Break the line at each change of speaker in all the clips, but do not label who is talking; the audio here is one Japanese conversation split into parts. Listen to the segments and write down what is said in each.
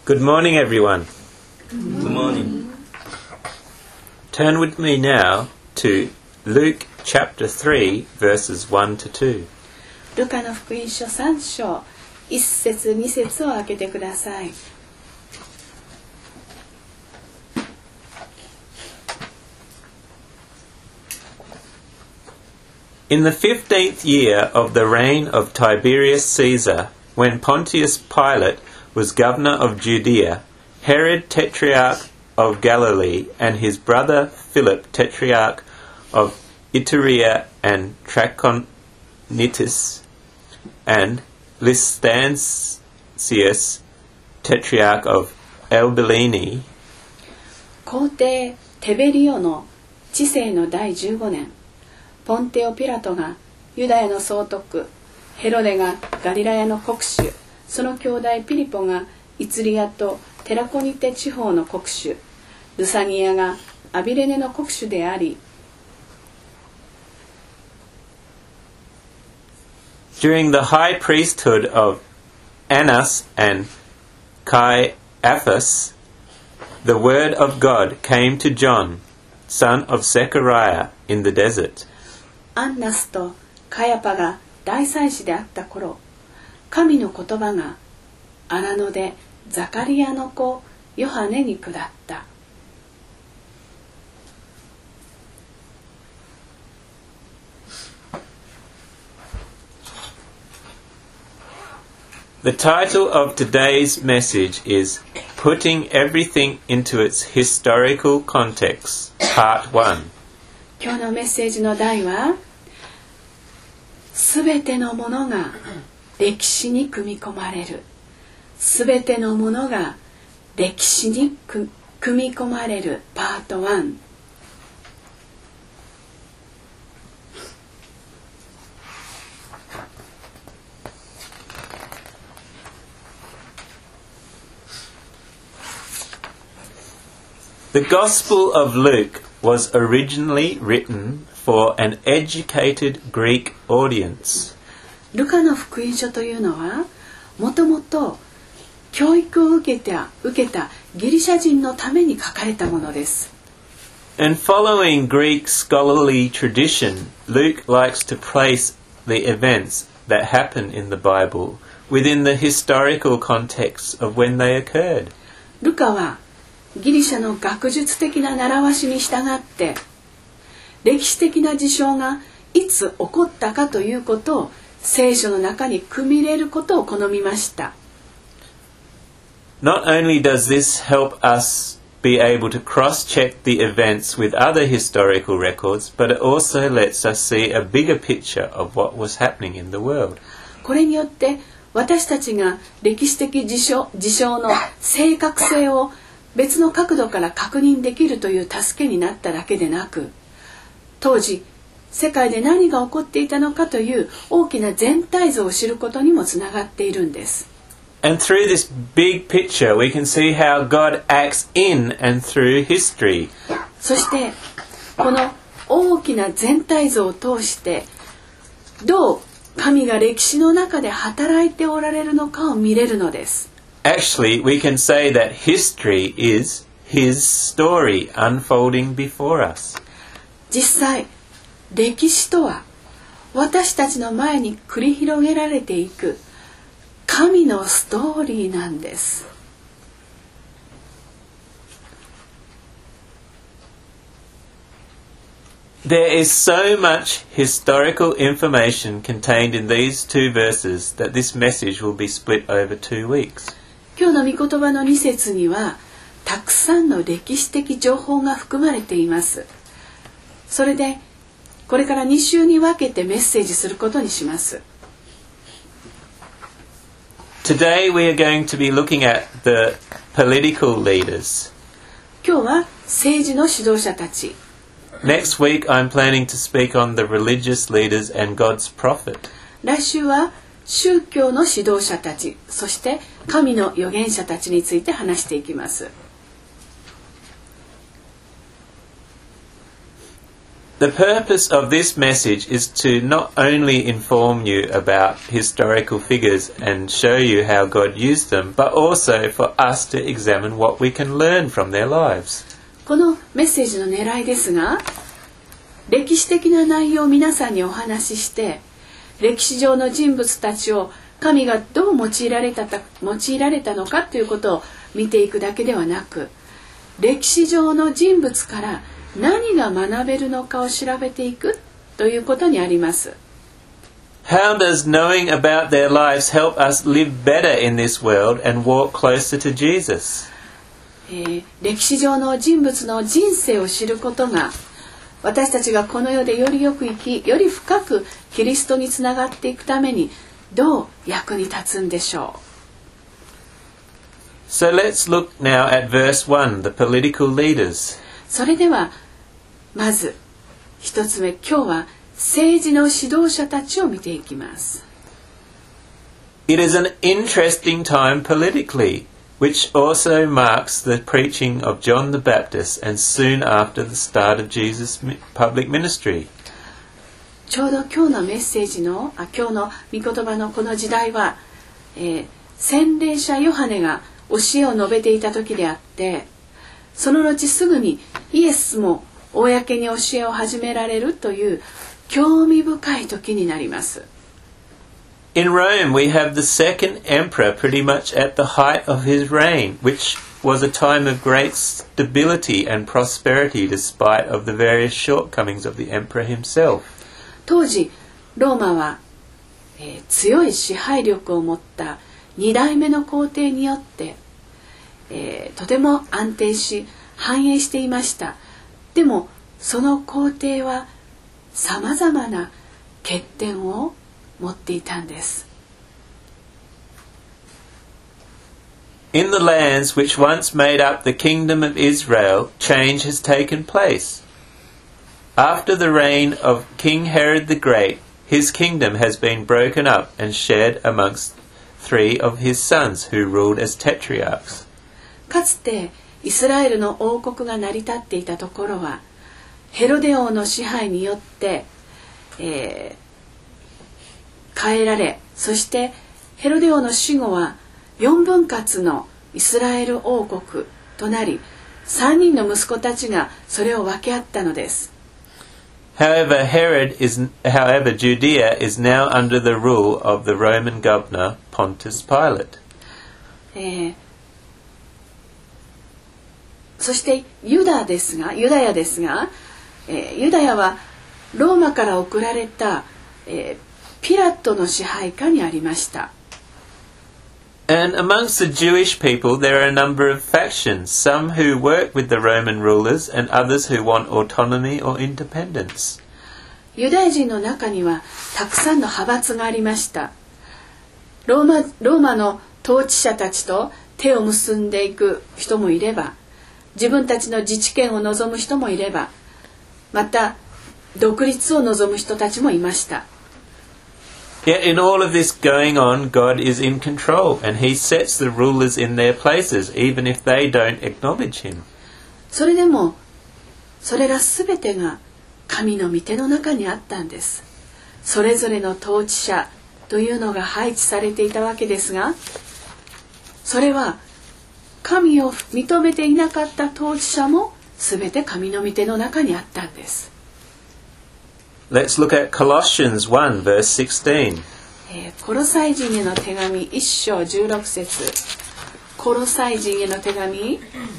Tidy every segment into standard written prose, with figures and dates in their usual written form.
Good morning, everyone.
Good morning.
Turn with me now to Luke chapter 3, verses 1 to 2.
ルカの福音書3章1節2節を開けてください。
In the 15th year of the reign of Tiberius Caesar, when Pontius Pilate was governor of Judea, Herod tetrarch of Galilee and his brother Philip tetrarch of Iturea and Trachonitis, and Lysanias tetrarch of Abilene,
皇帝テベリオの治世の第15年、ポンテオ・ピラトがユダヤの総督、ヘロデがガリラヤの国主、その兄弟ピリポがイツリアとテラコニテ地方の国主、ルサニアがアビレネの国主であり、
during the high priesthood of Annas and Caiaphas, the word of God came to John, son of Zechariah, in the desert.
アンナスとカヤパが大祭司であった頃、神の言葉が荒野でザカリアの子ヨハネに下った。
The title of today's message is Putting Everything into its Historical Context, Part 1.
今日のメッセージの題は、すべてのものが歴史に組み込まれる。すべてのものが歴史に組み込まれる。パート1。
The Gospel of Luke was originally written for an educated Greek audience.
ルカの福音書というのは、もともと教育を受けたギリシャ人のために書かれたものです。
And following Greek scholarly tradition, Luke likes to place the events that happen in the Bible within the historical context of when they occurred.
ルカはギリシャの学術的な習わしに従って歴史的な事象がいつ起こったかということを聖書の中に組み入れることを好みました。
Not only does this help us be able to cross-check the events with other historical records, but it also lets us see a bigger picture of what was happening in the world.
これによって私たちが歴史的事象の正確性を別の角度から確認できるという助けになっただけでなく、当時世界で何が起こっていたのかという大きな全体像を知ることにもつながっているんです。
And through this big picture, we can see how God acts in and through history.
そしてこの大きな全体像を通してどう神が歴史の中で働いておられるのかを見れるのです。
Actually, we can say that history is His story unfolding before us.
実際、歴史とは私たちの前に繰り広げられていく神のストーリーなんです。
There is so much historical information contained in these two verses that this message will be split over 2 weeks.
今日の御言葉の2節にはたくさんの歴史的情報が含まれています。それでこれから2週に分けてメッセージすることにします。
Today we are going to be looking at the political leaders.
今日は政治の指導者たち。
Next week I'm planning to speak on the religious leaders and God's prophet.
来週は宗教の指導者たち、そして神の預言者たちについて話していきます。
The purpose of this message is to not only inform you about historical figures and show you how God used them, but also for us to examine what we can learn from their lives.
このメッセージの狙いですが、歴史的な内容を皆さんにお話しして、歴史上の人物たちを神がどう用いられたのかということを見ていくだけではなく、歴史上の人物から何が学べるのかを調べていくということにあります。
How does knowing about their lives help us live better in this world and walk closer to Jesus?
歴史上の人物の人生を知ることが、私たちがこの世でよりよく生き、より深くキリストにつながっていくためにどう役に立つんでしょう。
So let's look now at verse 1, the political leaders.
それではまず一つ目、今日は政治の指導者たちを見ていきます。
It is an interesting time politically, which also marks the preaching of John the Baptist and soon after the start of Jesus' public ministry.
ちょうど今日のメッセージの今日の御言葉のこの時代は、洗礼者ヨハネが教えを述べていた時であって、その後すぐにイエスも公に教えを始められるという興味深い時になります。
In Rome, we have the second emperor pretty much at the height of his reign, which was a time of great stability and prosperity despite of the various shortcomings of the emperor himself.
当時ローマは、強い支配力を持った2代目の皇帝によって、とても安定し繁栄していました。でもその皇帝はさまざまな欠点を持っていたんです。
In the lands which once made up the kingdom of Israel, change has taken place. After the reign of King Herod the Great, his kingdom has been broken up and shared amongst 3 of his sons who ruled as tetrarchs.
かつてイスラエルの王国が成り立っていたところはヘロデ王の支配によって、変えられ、そしてヘロデ王の死後は4分割のイスラエル王国となり、3人の息子たちがそれを分け合ったのです。
However, Judea is now under the rule of the Roman governor Pontius Pilate.
そしてユダヤですが、ユダヤはローマから送られた、ピラトの支配下にありました。
And amongst the Jewish people there are a number of factions, some who work with the Roman rulers and others who want autonomy or independence.
ユダヤ人の中にはたくさんの派閥がありました。ローマの統治者たちと手を結んでいく人もいれば、自分たちの自治権を望む人もいれば、また独立を望む人たちもいました。
Yet in all of this going on, God is in control and He sets the rulers in their places, even if they don't acknowledge Him.
それでも、それらすべてが神の御手の中にあったんです。それぞれの統治者というのが配置されていたわけですが、それは神を認めていなかった統治者もすべて神の御手の中にあったんです。
Let's look at Colossians 1 verse 16.
コロサイ人への手紙1章16節。コロサイ人への手紙、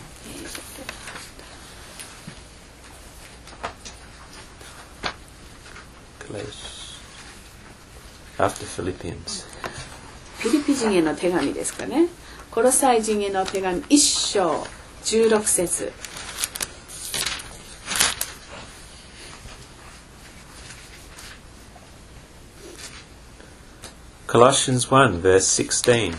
After Philippians.
フィリピ人への手紙ですかね。コロサイ人への手紙1章16節。
Colossians 1 verse 16.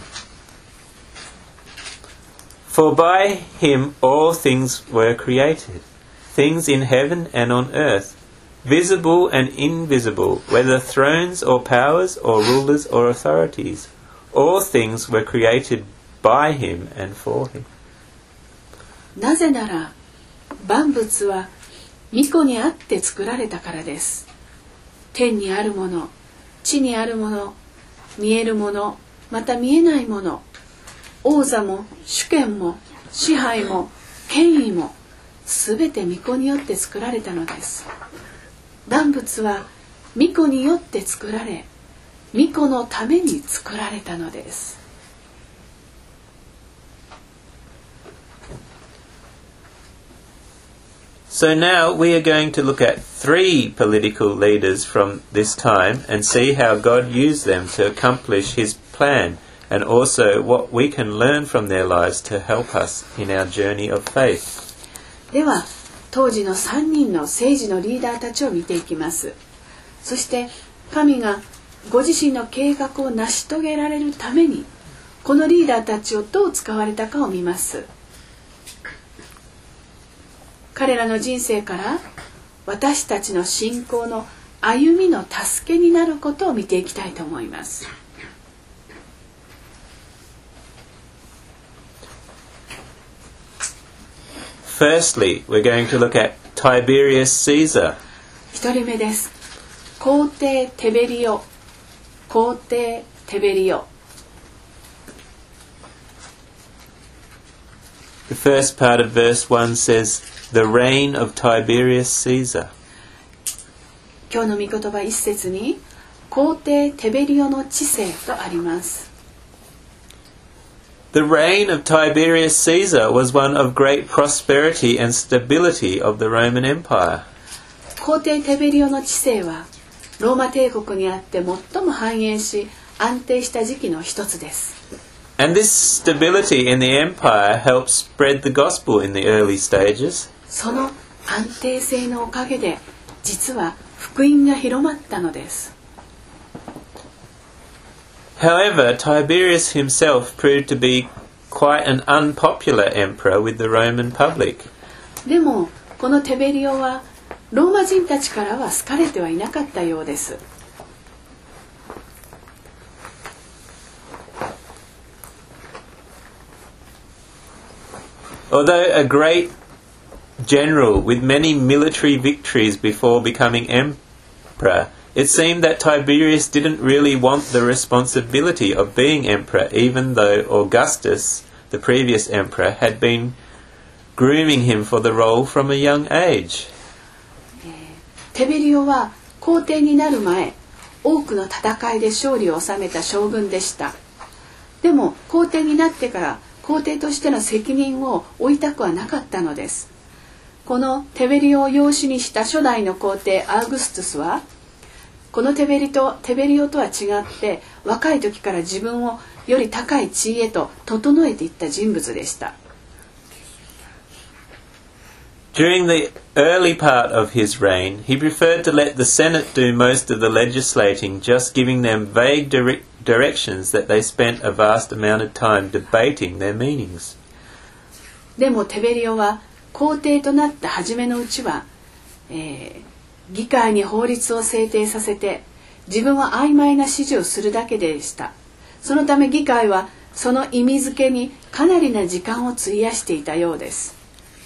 For by him all things were created, things in heaven and on earth, visible and invisible, whether thrones or powers or rulers or authorities. All things were created by him and for him.
なぜなら万物は御子にあって作られたからです。天にあるもの、地にあるもの、見えるもの、また見えないもの、王座も主権も支配も権威もすべて御子によって作られたのです。万物は御子によって作られ、御子のために作られたのです。
So now we are going to look at 3 political leaders from this time and see how God used them to accomplish his plan, and also what we can learn from their lives to help us in our journey of faith.
では、当時の3人の政治のリーダーたちを見ていきます。そして神がご自身の計画を成し遂げられるためにこのリーダーたちをどう使われたかを見ます。彼らの人生から私たちの信仰の歩みの助けになることを見ていきたいと思います。
Firstly, we're going to look at Tiberius Caesar.
1人目です。皇帝テベリオ。皇帝テベリオ。
The first part of verse 1 says, The reign of Tiberius Caesar.
今日の御言葉一節に皇帝テベリオの治世とあります。
The reign of Tiberius Caesar was one of great prosperity and stability of the Roman Empire.
皇帝テベリオの治世はローマ帝国にあって最も繁栄し安定した時期の一つです。
And this stability in the empire helped spread the gospel in the early stages.
その安定性のおかげで実は福音が広まったのです。
However, Tiberius himself proved to be quite an unpopular emperor with the Roman public.
でもこのテベリオはローマ人たちからは好かれてはいなかったようです。
Although a great general with many military victories before becoming emperor, it seemed that Tiberius didn't really want the responsibility of being emperor, even though Augustus, the previous emperor, had been grooming him for the role from a young age.
テベリオは皇帝になる前、多くの戦いで勝利を収めた将軍でした。でも皇帝になってから皇帝としての責任を負いたくはなかったのです。このテベリオを養子にした初代の皇帝アウグストゥスはこのテベリオとは違って若い時から自分をより高い地位へと整えていった人物でした。
During the early part of his reign, he preferred to let the Senate do most of the legislating, just giving them vague directions that they spent a vast amount of time debating their meanings.
でもテベリオは皇帝となった初めのうちは、議会に法律を制定させて自分は曖昧な指示をするだけでした。そのため議会はその意味付けにかなりな時間を費やしていたようです。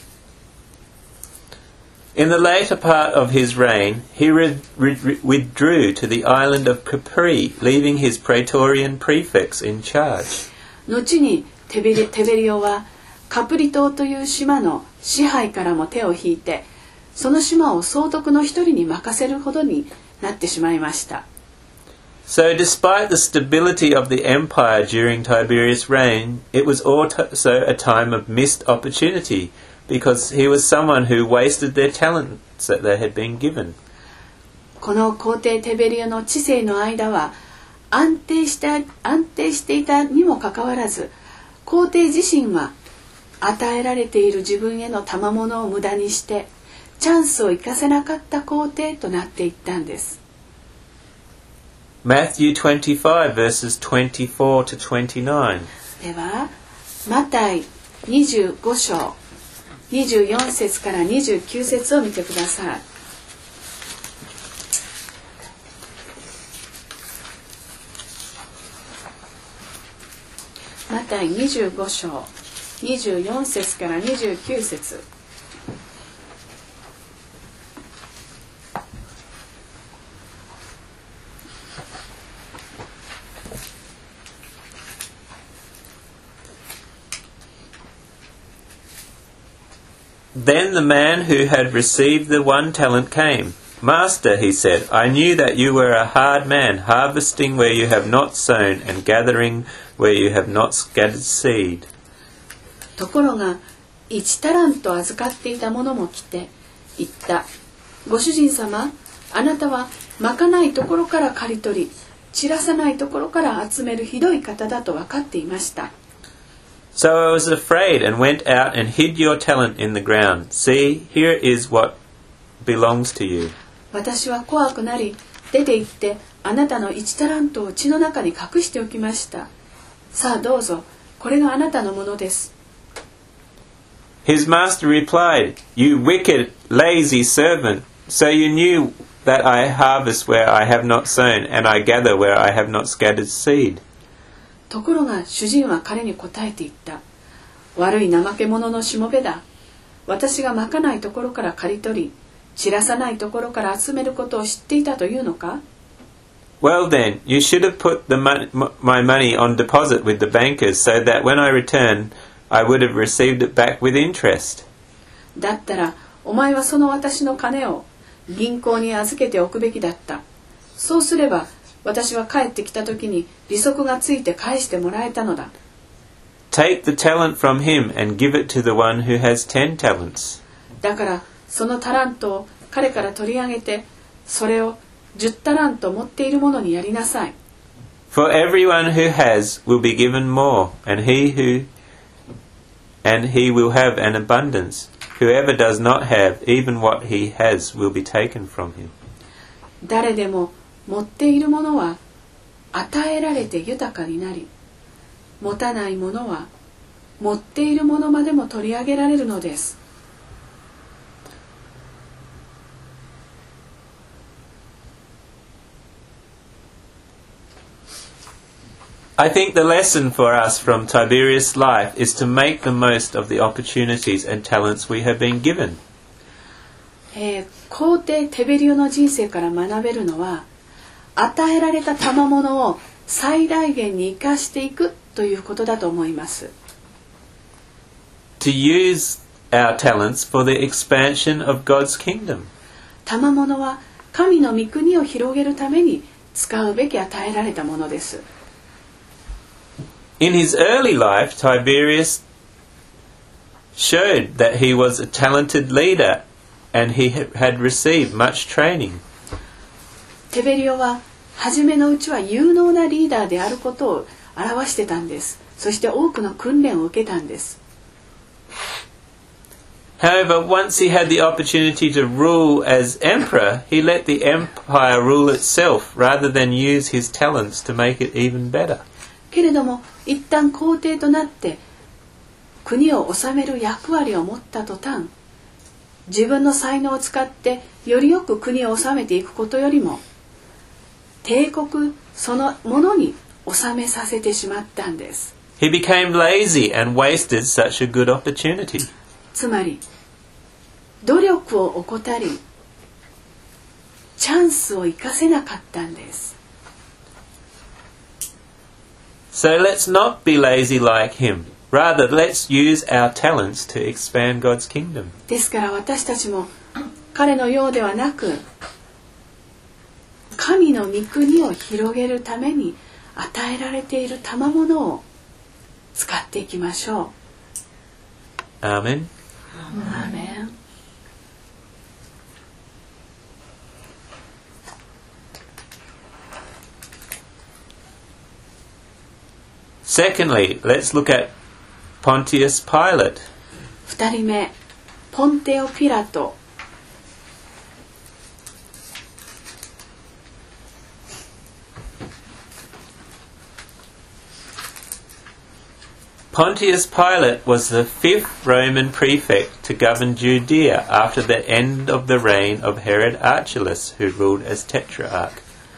In the later part of his reign, he withdrew to the island of Capri, leaving his praetorian prefects in charge.
後にテベリオはカプリ島という島の支配からも手を引いて、その島を総督の一人に任せるほどになってしまいました。
So despite the stability of the empire during Tiberius' reign, it was also a time of missed opportunity, because he was someone who wasted their talents that they had been given.
この皇帝テベリオの治世の間は安定していたにもかかわらず、皇帝自身は与えられている自分への賜物を無駄にしてチャンスを生かせなかった皇帝となっていったんです。
Matthew 25 verses 24 to 29.
ではマタイ25章24節から29節を見てください。マタイ25章24節から29節。
Then the man who had received the 1 talent came. Master, he said, I knew that you were a hard man, harvesting where you have not sown and gathering where you have not scattered seed.
ところが1タラント預かっていた者も来て言った。ご主人様、あなたはまかないところから刈り取り、散らさないところから集めるひどい方だと分かっていました。
So I was afraid and went out and hid your talent in the ground. See, here is what belongs to you.
私は怖くなり、出て行ってあなたの1タラントを地の中に隠しておきました。さあどうぞ、これがあなたのものです。
His master replied, You wicked, lazy servant, so you knew that I harvest where I have not sown, and I gather where I have not scattered seed.
ところが主人は彼に答えて言った。悪い怠け者のしもべだ。私がまかないところから刈り取り、散らさないところから集めることを知っていたというのか？
Well then, you should have put my money on deposit with the bankers, so that when I return, I would have received it back with interest.
だったら、お前はその私の金を銀行に預けておくべきだった。そうすれば、私は帰ってきた時に利息がついて返してもらえたのだ。
Take the talent from him and give it to the one who has 10 talents.
だから、そのタラントを彼から取り上げて、それを10タラント持っているものにやりなさい。
For everyone who has will be given more, and he will have an abundance. Whoever does not have, even what he has will be taken from him.
誰でも持っているものは与えられて豊かになり、持たないものは持っているものまでも取り上げられるのです。
I think the lesson for us from Tiberius' life is to make the most of the opportunities and talents we have been given.
皇帝テベリオの人生から学べるのは、与えられた賜物を最大限に生かしていくということだと思います。
To use our talents for the expansion of God's kingdom.
賜物は神の御国を広げるために使うべき与えられたものです。
In his early life, Tiberius showed that he was a talented leader and he had received much training.
テベリオは初めのうちは有能なリーダーであることを表してたんです。そして多くの訓練を受けたんです。
However, once he had the opportunity to rule as emperor, he let the empire rule itself rather than use his talents to make it even better.
けれども一旦皇帝となって国を治める役割を持った途端、自分の才能を使ってよりよく国を治めていくことよりも帝国そのものに治めさせてしまったんです。
He became lazy and wasted such a good opportunity.
つまり努力を怠りチャンスを生かせなかったんです。
So let's not be lazy like him. Rather, let's use our talents to expand God's kingdom.
ですから私たちも彼のようではなく、神の御国を広げるために与えられている賜物を使っていきましょう。
Amen.
アーメン。
Secondly, let's look at Pontius Pilate.
2人目、ポンテオ・ピラト。
Pontius Pilate was the 5th Roman prefect to govern Judea after the end of the reign of Herod Archelaus, who ruled as tetrarch.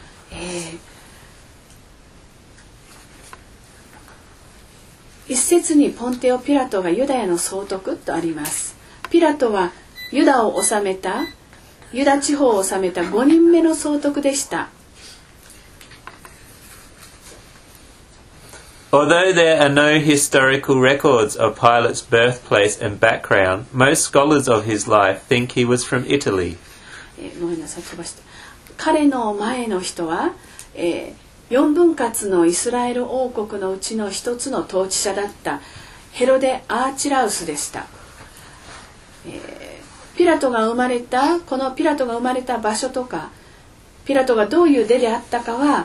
一節にポンテオ・ピラトがユダヤの総督とあります。ピラトはユダ地方を治めた5人目の総督でした。
Although there are no historical records of Pilate's birthplace and background, most scholars of his life think he was from Italy.
ごめんなさい、飛ばして。彼の前の人は、4分割のイスラエル王国のうちの一つの統治者だったヘロデ・アーチラウスでした。このピラトが生まれた場所とか、ピラトがどういう出であったかは、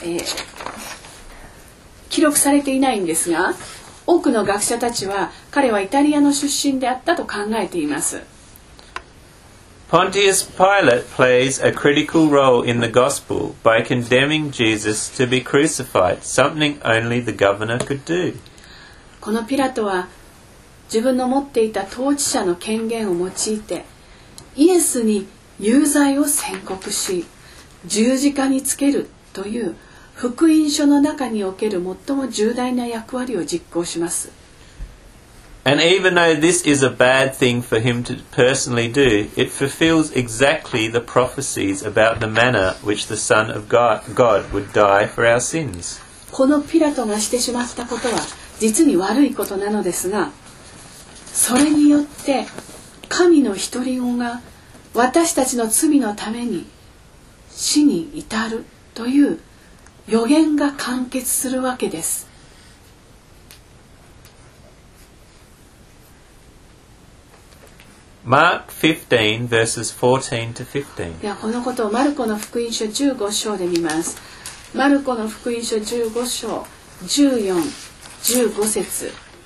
記録されていないんですが、多くの学者たちは彼はイタリアの出身であったと考えています。
Pontius Pilate plays a critical role in the gospel by condemning Jesus to be crucified, something only the governor could do.
このピラトは自分の持っていた統治者の権限を用いてイエスに有罪を宣告し、十字架につけるという福音書の中における最も重大な役割を実行します。
And even though this is a bad thing for him to personally do, it fulfills exactly the prophecies about the manner which the Son of God would die for our sins.
このピラトがしてしまったことは実に悪いことなのですが、それによって神の一人子が私たちの罪のために死に至るという予言が完結するわけです。
Mark 15 verses 14 to 15.
ではこのことをマルコの福音書15章で見ます。マルコの福音書15章14、15節。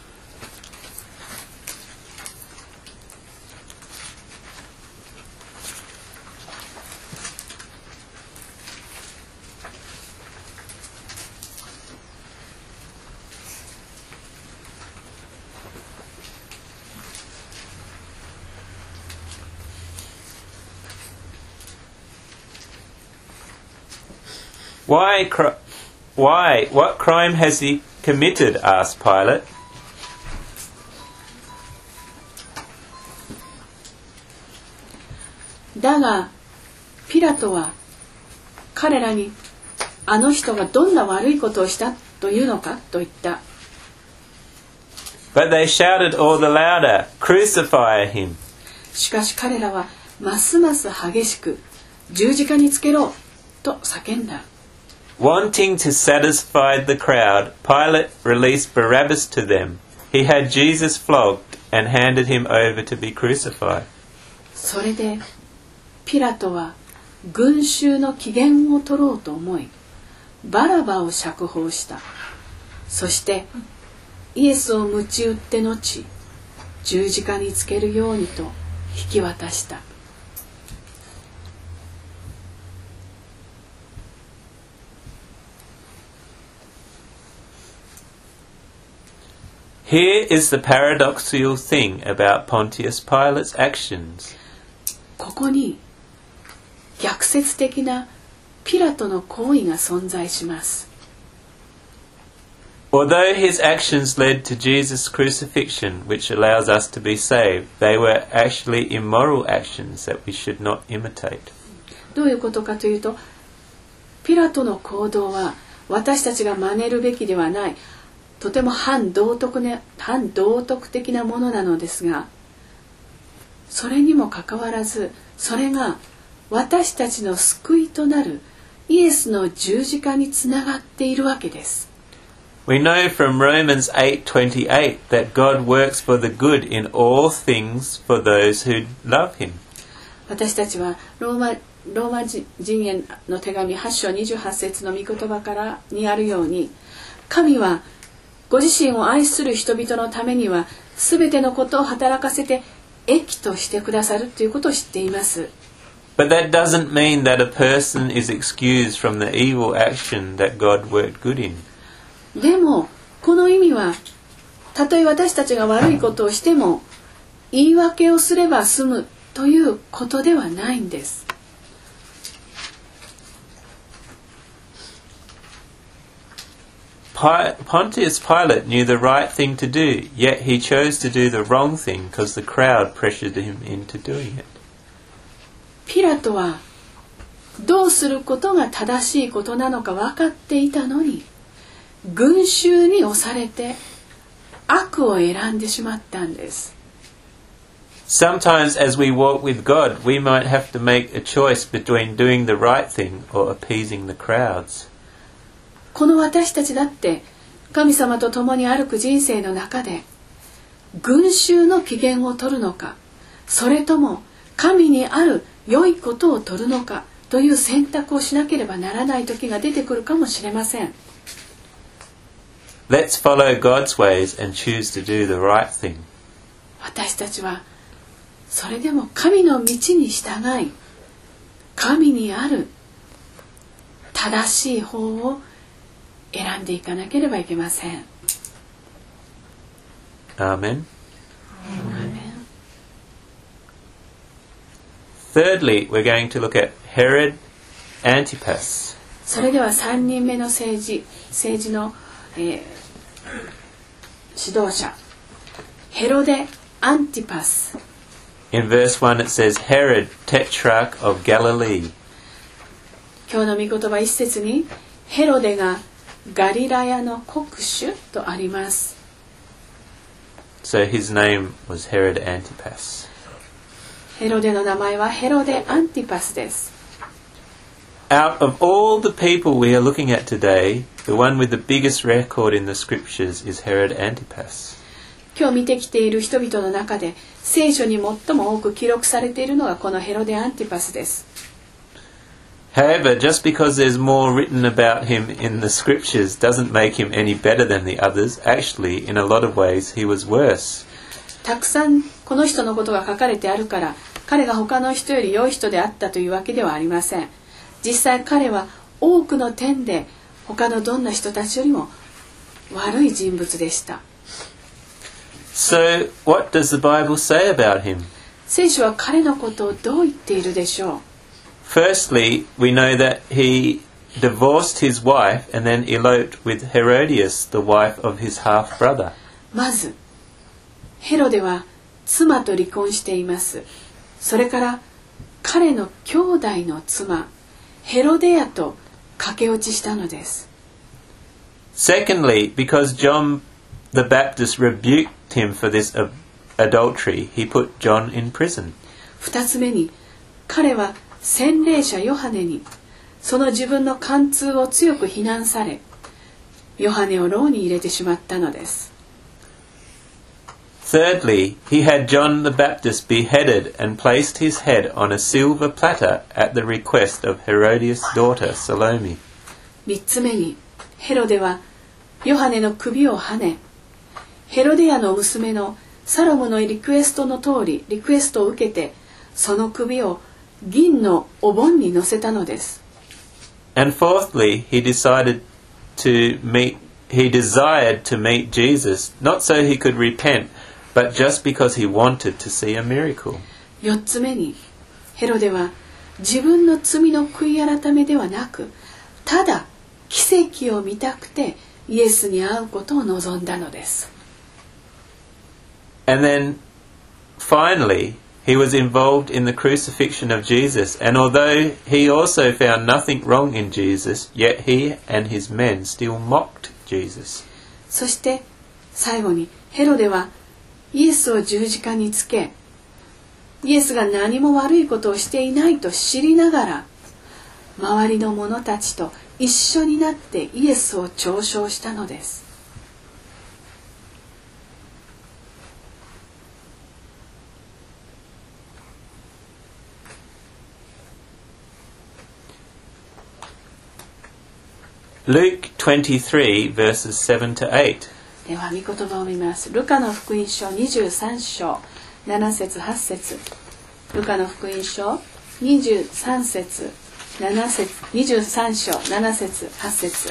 Why? What crime has he committed? Asked Pilate.
だがピラトは彼らにあの人がどんな悪いことをしたというのかと言った。
But they shouted all the louder, "Crucify him!"
しかし彼らはますます激しく十字架につけろと叫んだ。
Wanting to satisfy the crowd, Pilate released Barabbas to them. He had Jesus flogged and handed him over to be crucified.
それでピラトは群衆の機嫌を取ろうと思い、バラバを釈放した。そしてイエスを鞭打って後、十字架につけるようにと引き渡した。
Here is the paradoxical thing about Pontius Pilate's actions.
ここに逆説的なピラトの行為が存在します。
Although his actions led to Jesus' crucifixion, which allows us to be saved, they were actually immoral actions that we should not imitate.
どういうことかというと、ピラトの行動は私たちが真似るべきではない、とても反道徳的なものなのですが、それにもかかわらず、それが私たちの救いとなるイエスの十字架につながっているわけです。
We know from Romans 8:28 that God works for the good in all things for those who love him.
私たちはローマ人への手紙8章28節の御言葉からにあるように、神はご自身を愛する人々のためには全てのことを働かせて益としてくださるということを知っています。
But that doesn't mean that a person is excused from the evil action that God worked good in.
でもこの意味は、たとえ私たちが悪いことをしても言い訳をすれば済むということではないんです。
Pontius Pilate knew the right thing to do, yet he chose to do the wrong thing because the crowd pressured him into doing it.
ピラトはどうすることが正しいことなのか分かっていたのに、 群衆に押されて悪を選んでしまったんです。
Sometimes as we walk with God, we might have to make a choice between doing the right thing or appeasing the crowds.
この私たちだって神様と共に歩く人生の中で群衆の機嫌を取るのか、それとも神にある良いことを取るのかという選択をしなければならない時が出てくるかもしれません。
Let's follow God's ways and choose to do the right thing.
私たちはそれでも神の道に従い、神にある正しい方を選んでいかなければいけません。
Amen. Thirdly, we're going to look at Herod Antipas.
それでは3人目の政治の、指導者、ヘロデ・アンティパス。
In verse 1 it says, Herod, tetrarch of Galilee.
今日の御言葉一節に、ヘロデがガリラヤの国主とあります。
So his name was Herod Antipas.
ヘロデの名前はヘロデ・アンティパスです。
Out of all the people we are looking at today, the one with the biggest record in the scriptures is Herod Antipas.
今日見てきている人々の中で聖書に最も多く記録されているのがこのヘロデ・アンティパスです。
However, just because there's more written about him in the scriptures doesn't make him any better than the others. Actually, in a lot of ways, he was worse.
たくさんこの人のことが書かれてあるから彼が他の人より良い人であったというわけではありません。実際彼は多くの点で他のどんな人たちよりも悪い人物でした。
So, what does the Bible say about him?
聖書は彼のことをどう言っているでしょう。
Firstly, we know that he divorced his wife and then eloped with Herodias, the wife of his half-brother.
まずヘロデは妻と離婚しています。それから彼の兄弟の妻ヘロデアと駆け落ちしたのです。
Secondly, because John the Baptist rebuked him for this adultery, he put John in prison.
二つ目に彼は洗礼者ヨハネにその自分の貫通を強く非難され、ヨハネを牢に入れてしまったのです。
Thirdly, he had John the Baptist beheaded and placed his head on a silver platter at the request of Herodias' daughter Salome.
三つ目にヘロデはヨハネの首をはね、ヘロデアの娘のサロムのリクエストを受けてその首を銀のお盆に乗せたのです。
And fourthly, he desired to meet Jesus, not so he could repent, but just because he wanted to see a miracle.
四つ目にヘロデは自分の罪の悔い改めではなく、ただ奇跡を見たくてイエスに会うことを望んだのです。
And then finally, he was involved in the crucifixion of Jesus, and although he also found nothing wrong in Jesus, yet he and his men still mocked Jesus.
そして最後にヘロデはイエスを十字架につけ、イエスが何も悪いことをしていないと知りながら、周りの者たちと一緒になってイエスを嘲笑したのです。
Luke 23 verses 7 to 8.
では御言葉を見ます。ルカの福音書23章7節8節。ルカの福音書23節7節23章7節8節。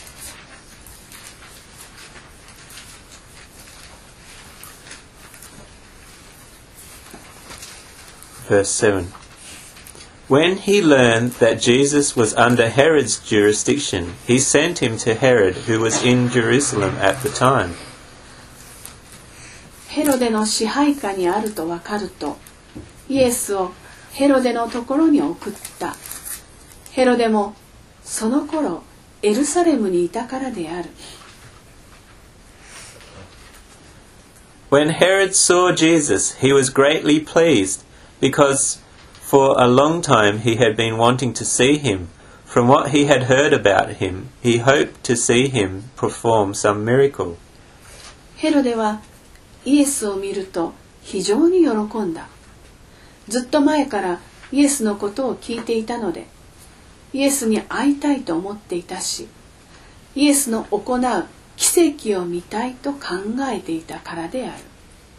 Verse 7. When he learned that Jesus was under Herod's jurisdiction, he sent him to Herod, who was in Jerusalem at the time.
ヘロデの支配下にあると分かると、イエスをヘロデのところに送った。ヘロデもその頃エルサレムにいたからである。
When Herod saw Jesus, he was greatly pleased, because for a long time he had been wanting to see him. From what he had heard about him, he hoped to see him perform some miracle.
ヘロデはイエスを見ると非常に喜んだ。ずっと前からイエスのことを聞いていたので、イエスに会いたいと思っていたし、イエスの行う奇跡を見たいと考えていたからである。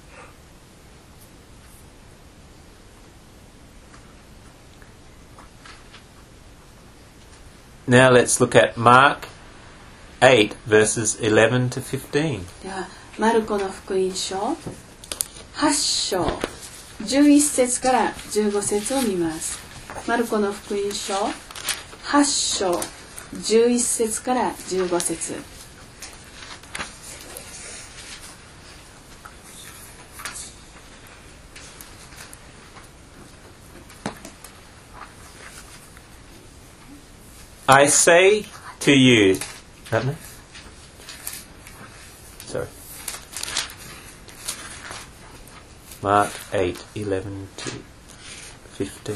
Now let's look at Mark 8 verses 11 to 15.
ではマルコの福音書8章11節から15節を見ます。マルコの福音書8章11節から15節。
I say to you, sorry, Mark 8:11 to 15.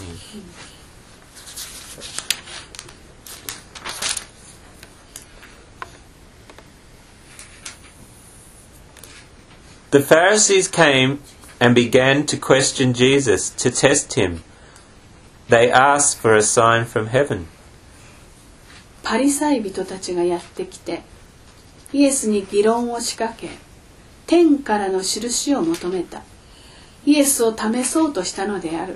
The Pharisees came and began to question Jesus to test him. They asked for a sign from heaven.
パリサイ人たちがやってきてイエスに議論を仕掛け、天からの印を求めた。イエスを試そうとしたのである。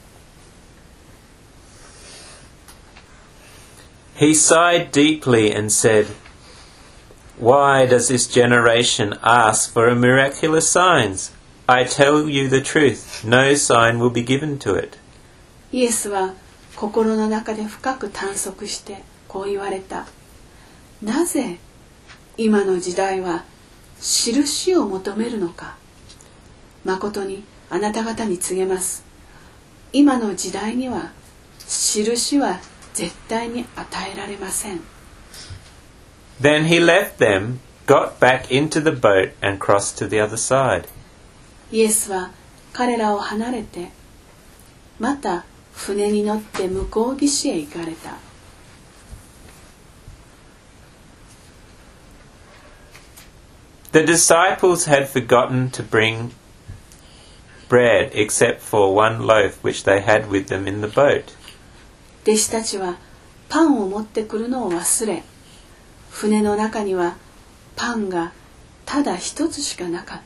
He sighed deeply and said, "Why does this generation ask for a miraculous signs? I tell you the truth, no sign will be given to it."
イエスは心の中で深く探索してこう言われた。なぜ今の時代は印を求めるのか。まことにあなた方に告げます。今の時代には印は絶対に与えられません。
Then he left them, got back into the boat and crossed to the other side.
イエスは彼らを離れて、また船に乗って向こう岸へ行かれた。
The disciples had forgotten to bring bread except for one loaf which they had with them in the boat.
弟子たちはパンを持ってくるのを忘れ、船の中にはパンがただ一つしかなかった。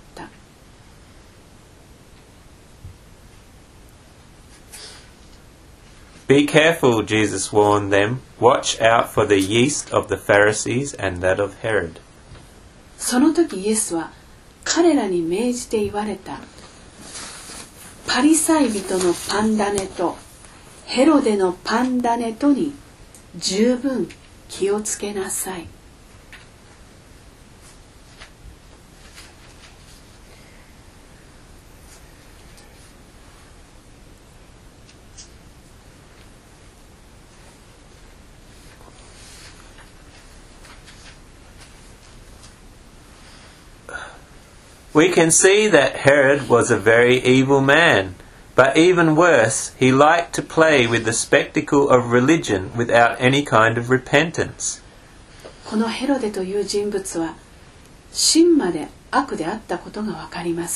Be careful, Jesus warned them. Watch out for the yeast of the Pharisees and that of Herod.
その時イエスは彼らに命じて言われた。パリサイ人のパン種とヘロデのパン種とに十分気をつけなさい。
We can see that Herod was a very evil man, but even worse, he liked to play with the spectacle of religion without any kind of repentance.
このヘロデという人物は真まで悪であったことがわかります。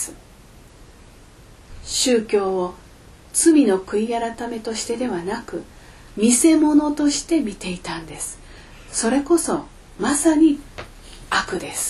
宗教を罪の悔い改めとしてではなく、見せ物として見ていたんです。それこそまさに悪です。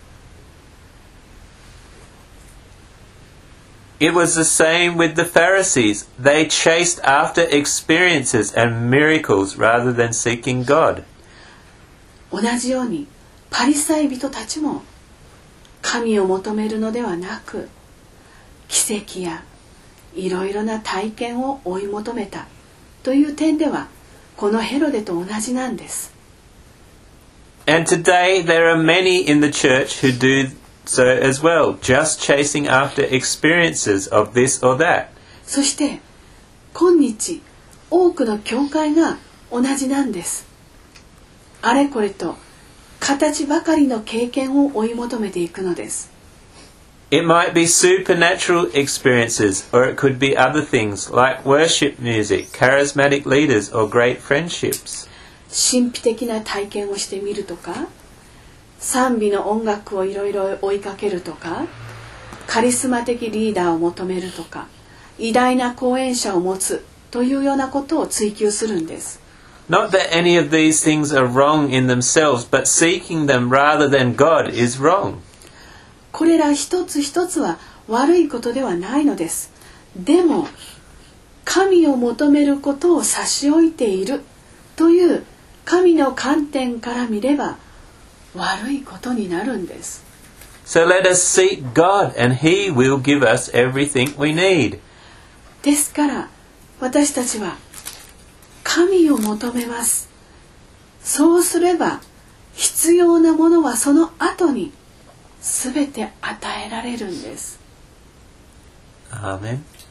It was the same with the Pharisees. They chased after experiences and miracles rather than seeking God.
同じようにパリサイ人たちも神を求めるのではなく、奇跡やいろいろな体験を追い求めたという点ではこのヘロデと同じなんです。
And today there are many in the church who do so as well, just chasing after experiences of this or that.
そして今日多くの教会が同じなんです。 あれこれと形ばかりの経験を追い求めていくのです。
It might be supernatural experiences, or it could be other things like worship music, charismatic leaders, or great friendships.
神秘的な体験をしてみるとか、賛美の音楽をいろいろ追いかけるとか、カリスマ的リーダーを求めるとか、偉大な講演者を持つというようなことを追求するんです。
Not that any of these things are wrong in themselves, but seeking them rather than God is wrong.
これら一つ一つは悪いことではないのです。でも、神を求めることを差し置いているという神の観点から見れば悪いことになるんです。
So let us seek God, and He will give us everything we need.
ですから私たちは神を求めます。そうすれば必要なものはその後にすべて与えられるんです。
Amen.